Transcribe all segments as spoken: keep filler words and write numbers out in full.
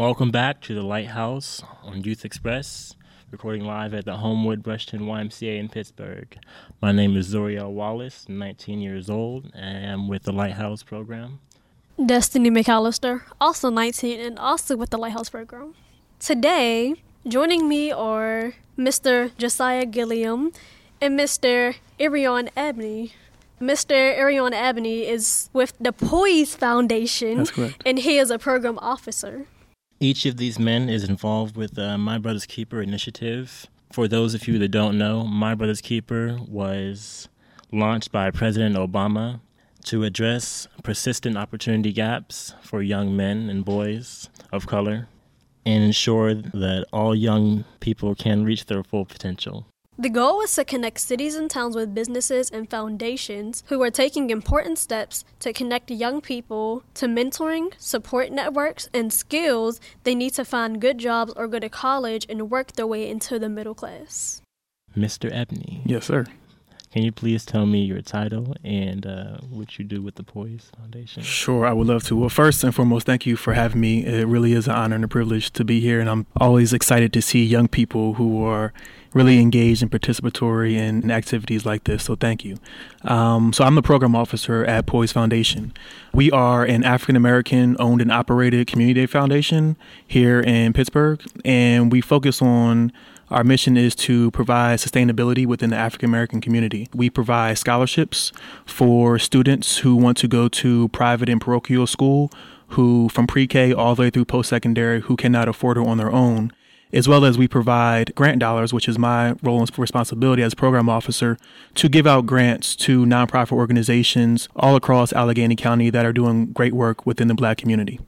Welcome back to the Lighthouse on Youth Express, recording live at the Homewood Rushton Y M C A in Pittsburgh. My name is Zoriel Wallace, nineteen years old, and I'm with the Lighthouse program. Destiny McAllister, also nineteen and also with the Lighthouse program. Today, joining me are Mister Josiah Gilliam and Mister Irion Abney. Mister Irion Abney is with the Poise Foundation. That's correct. And he is a program officer. Each of these men is involved with the My Brother's Keeper initiative. For those of you that don't know, My Brother's Keeper was launched by President Obama to address persistent opportunity gaps for young men and boys of color and ensure that all young people can reach their full potential. The goal is to connect cities and towns with businesses and foundations who are taking important steps to connect young people to mentoring, support networks, and skills they need to find good jobs or go to college and work their way into the middle class. Mister Ebney. Yes, sir. Can you please tell me your title and uh, what you do with the Poise Foundation? Sure, I would love to. Well, first and foremost, thank you for having me. It really is an honor and a privilege to be here, and I'm always excited to see young people who are really engaged and participatory in, in activities like this, so thank you. Um, so I'm the program officer at Poise Foundation. We are an African-American owned and operated community foundation here in Pittsburgh, and we focus on our mission is to provide sustainability within the African-American community. We provide scholarships for students who want to go to private and parochial school, who from pre-K all the way through post-secondary, who cannot afford it on their own, as well as we provide grant dollars, which is my role and responsibility as program officer, to give out grants to nonprofit organizations all across Allegheny County that are doing great work within the Black community.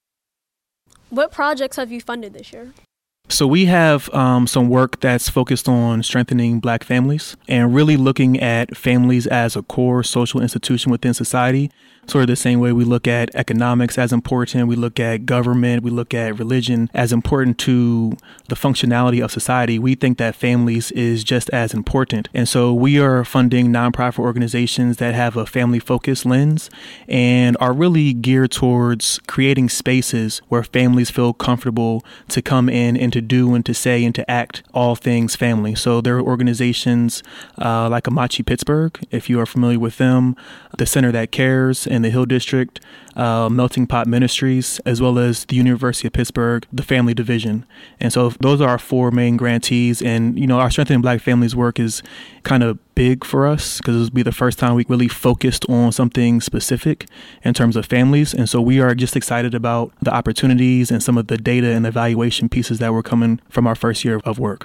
What projects have you funded this year? So we have um, some work that's focused on strengthening Black families and really looking at families as a core social institution within society, sort of the same way we look at economics as important, we look at government, we look at religion as important to the functionality of society. We think that families is just as important. And so we are funding nonprofit organizations that have a family-focused lens and are really geared towards creating spaces where families feel comfortable to come in and to do and to say and to act all things family. So there are organizations uh, like Amachi Pittsburgh, if you are familiar with them, the Center That Cares in the Hill District, uh, Melting Pot Ministries, as well as the University of Pittsburgh, the Family Division. And so those are our four main grantees. And, you know, our Strengthening Black Families work is kind of big for us because this will be the first time we really focused on something specific in terms of families. And so we are just excited about the opportunities and some of the data and evaluation pieces that were coming from our first year of work.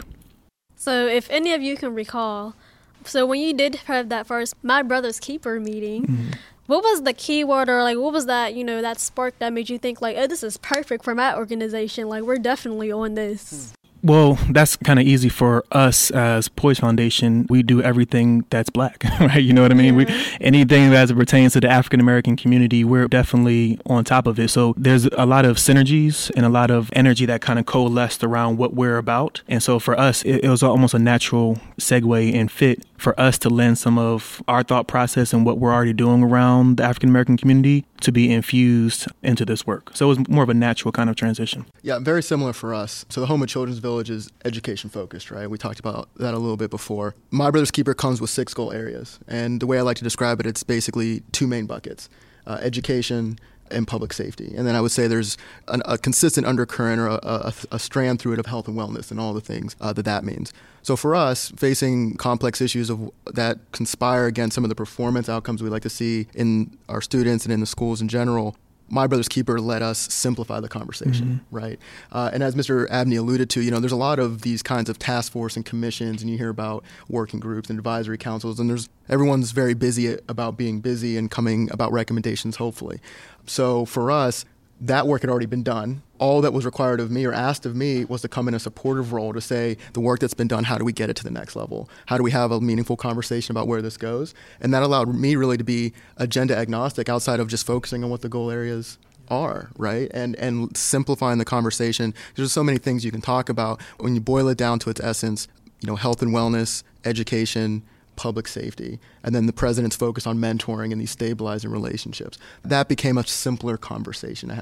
So if any of you can recall, so when you did have that first My Brother's Keeper meeting, mm-hmm. what was the keyword or like what was that, you know, that spark that made you think like, oh, this is perfect for my organization. Like we're definitely on this. Well, that's kind of easy for us as Poise Foundation. We do everything that's Black, right? You know what I mean? Yeah. We, anything as it pertains to the African-American community, we're definitely on top of it. So there's a lot of synergies and a lot of energy that kind of coalesced around what we're about. And so for us, it, it was almost a natural segue and fit for us to lend some of our thought process and what we're already doing around the African-American community to be infused into this work. So it was more of a natural kind of transition. Yeah, very similar for us. So the Home of Children's Village is education focused, right? We talked about that a little bit before. My Brother's Keeper comes with six goal areas. And the way I like to describe it, it's basically two main buckets, uh, education and public safety. And then I would say there's an, a consistent undercurrent or a, a, a strand through it of health and wellness and all the things uh, that that means. So for us, facing complex issues of that conspire against some of the performance outcomes we like to see in our students and in the schools in general, My Brother's Keeper let us simplify the conversation, mm-hmm. right? Uh, and as Mister Abney alluded to, you know, there's a lot of these kinds of task force and commissions, and you hear about working groups and advisory councils, and there's everyone's very busy about being busy and coming about recommendations, hopefully. So for us, that work had already been done. All that was required of me or asked of me was to come in a supportive role to say the work that's been done, how do we get it to the next level? How do we have a meaningful conversation about where this goes? And that allowed me really to be agenda agnostic outside of just focusing on what the goal areas are, right? And and simplifying the conversation. There's so many things you can talk about. When you boil it down to its essence, you know, health and wellness, education, public safety, and then the president's focus on mentoring and these stabilizing relationships. That became a simpler conversation to have.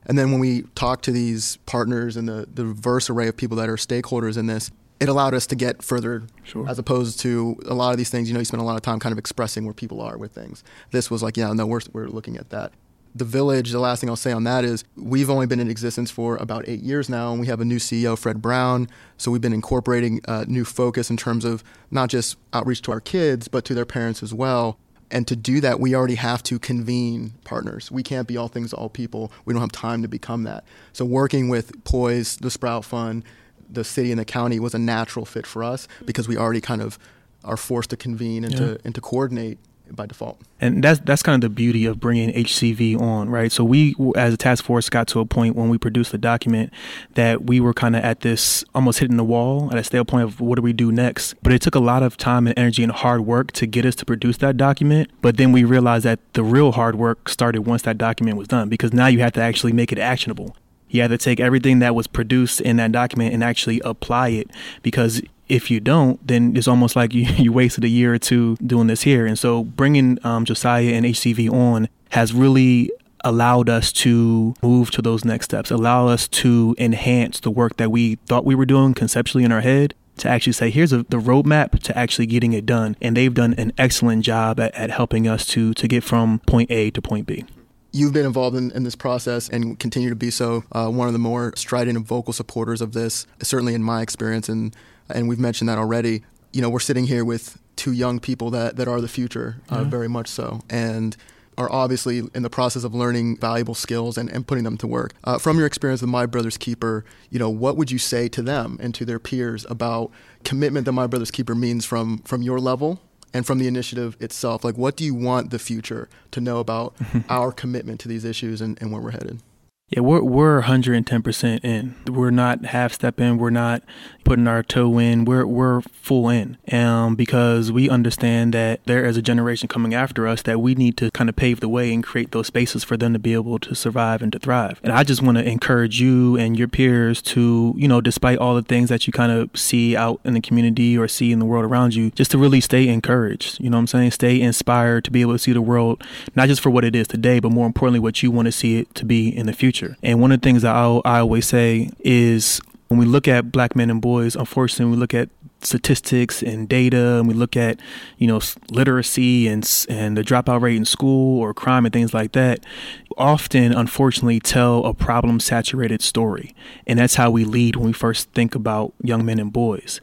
And then when we talk to these partners and the, the diverse array of people that are stakeholders in this, it allowed us to get further, sure. as opposed to a lot of these things, you know, you spend a lot of time kind of expressing where people are with things. This was like, yeah, no, we're, we're looking at that. The Village, the last thing I'll say on that is we've only been in existence for about eight years now, and we have a new C E O, Fred Brown. So we've been incorporating a new focus in terms of not just outreach to our kids, but to their parents as well. And to do that, we already have to convene partners. We can't be all things to all people. We don't have time to become that. So working with Poise, the Sprout Fund, the city and the county was a natural fit for us because we already kind of are forced to convene and, yeah. to, and to coordinate by default. And that's that's kind of the beauty of bringing H C V on, right? So we, as a task force, got to a point when we produced the document that we were kind of at this almost hitting the wall at a stale point of what do we do next? But it took a lot of time and energy and hard work to get us to produce that document. But then we realized that the real hard work started once that document was done, because now you have to actually make it actionable. You have to take everything that was produced in that document and actually apply it, because if you don't, then it's almost like you, you wasted a year or two doing this here. And so bringing um, Josiah and H C V on has really allowed us to move to those next steps, allow us to enhance the work that we thought we were doing conceptually in our head, to actually say, here's a, the roadmap to actually getting it done. And they've done an excellent job at, at helping us to to get from point A to point B. You've been involved in, in this process and continue to be so. Uh, one of the more strident and vocal supporters of this, certainly in my experience, and and we've mentioned that already. You know, we're sitting here with two young people that, that are the future, uh, mm-hmm. very much so, and are obviously in the process of learning valuable skills and, and putting them to work. Uh, from your experience with My Brother's Keeper, you know, what would you say to them and to their peers about commitment that My Brother's Keeper means from from your level and from the initiative itself? Like, what do you want the future to know about our commitment to these issues and, and where we're headed? Yeah, we're we're one hundred ten percent in. We're not half step in. We're not putting our toe in. We're we're full in. Um, because we understand that there is a generation coming after us that we need to kind of pave the way and create those spaces for them to be able to survive and to thrive. And I just want to encourage you and your peers to, you know, despite all the things that you kind of see out in the community or see in the world around you, just to really stay encouraged. You know what I'm saying? Stay inspired to be able to see the world, not just for what it is today, but more importantly, what you want to see it to be in the future. And one of the things that I, I always say is when we look at black men and boys, unfortunately, we look at statistics and data, and we look at, you know, literacy and and the dropout rate in school or crime and things like that, often, unfortunately, tell a problem-saturated story. And that's how we lead when we first think about young men and boys.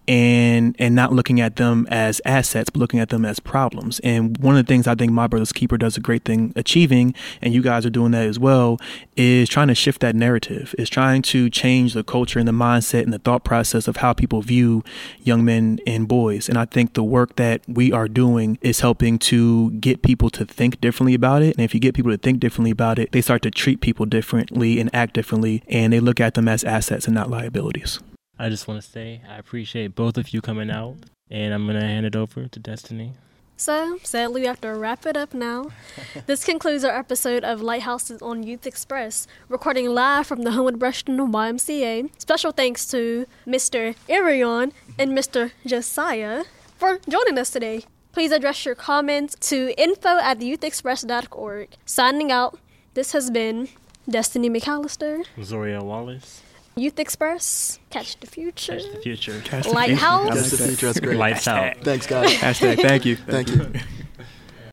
And and not looking at them as assets, but looking at them as problems. And one of the things I think My Brother's Keeper does a great thing achieving, and you guys are doing that as well, is trying to shift that narrative, is trying to change the culture and the mindset and the thought process of how people view young men and boys. And I think the work that we are doing is helping to get people to think differently about it. And if you get people to think differently about it, they start to treat people differently and act differently, and they look at them as assets and not liabilities. I just want to say I appreciate both of you coming out, and I'm going to hand it over to Destiny. So, sadly, we have to wrap it up now. This concludes our episode of Lighthouses on Youth Express, recording live from the Homewood Rushton Y M C A. Special thanks to Mister Irion and Mister Josiah for joining us today. Please address your comments to info at youth express dot org. Signing out, this has been Destiny McAllister, Zoria Wallace. Youth Express, catch the future. Catch the future. Catch the Lighthouse. Catch the future, that's great. Lights out. Thanks, guys. Hashtag thank you. Thank you.